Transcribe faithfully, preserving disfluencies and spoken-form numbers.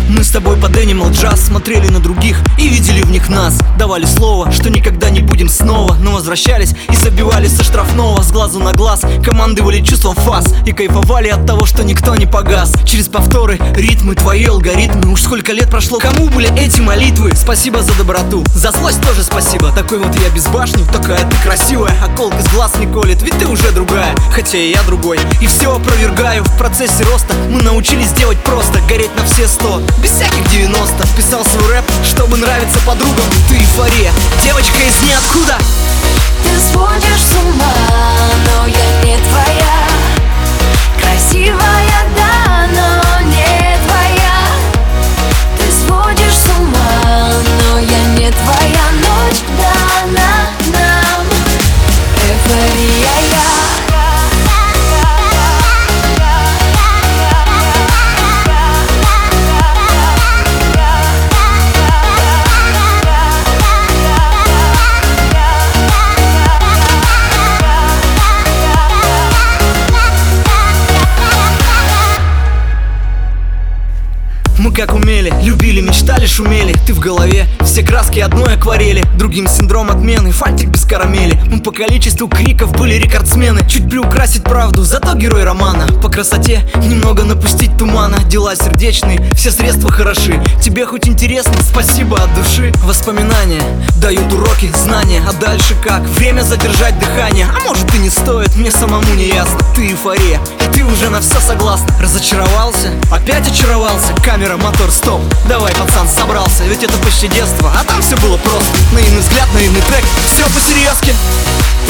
Мы с тобой под Animal Jazz смотрели на других и видели в них нас. Давали слово, что никогда не будем снова, но возвращались и забивали со штрафного. С глазу на глаз командовали чувством фас и кайфовали от того, что никто не погас. Через повторы, ритмы, твои алгоритмы. Уж сколько лет прошло, кому были эти молитвы? Спасибо за доброту, за злость тоже спасибо. Такой вот я безбашенник, такая ты красивая. Околка с глаз не колет, ведь ты уже другая, хотя и я другой. И все опровергаю, в процессе роста мы научились делать просто, гореть на все сто, без всяких девяносто. Писал свой рэп, чтобы нравиться подругам. Ты эйфория, девочка из ниоткуда. Ты сводишь с ума, но я не твоя. Красивая, да, но не твоя. Ты сводишь с ума, но я не твоя. Ночь дана нам, эйфория я. Мы как умели, любили, мечтали, шумели. Ты в голове, все краски одной акварели. Другим синдром отмены, фантик без карамели. Мы по количеству криков были рекордсмены. Чуть приукрасить правду, зато герой романа. По красоте немного напустить тумана. Дела сердечные, все средства хороши. Тебе хоть интересно? Спасибо от души. Воспоминания дают уроки, знания. А дальше как? Время задержать дыхание. А может и не стоит, мне самому не ясно. Ты эйфория, и ты уже на все согласна. Разочаровался? Опять очаровался? Камера, мотор, стоп. Давай, пацан, собрался, ведь это почти детство. А там все было просто. Наивный взгляд, наивный трек, все по-серьезки.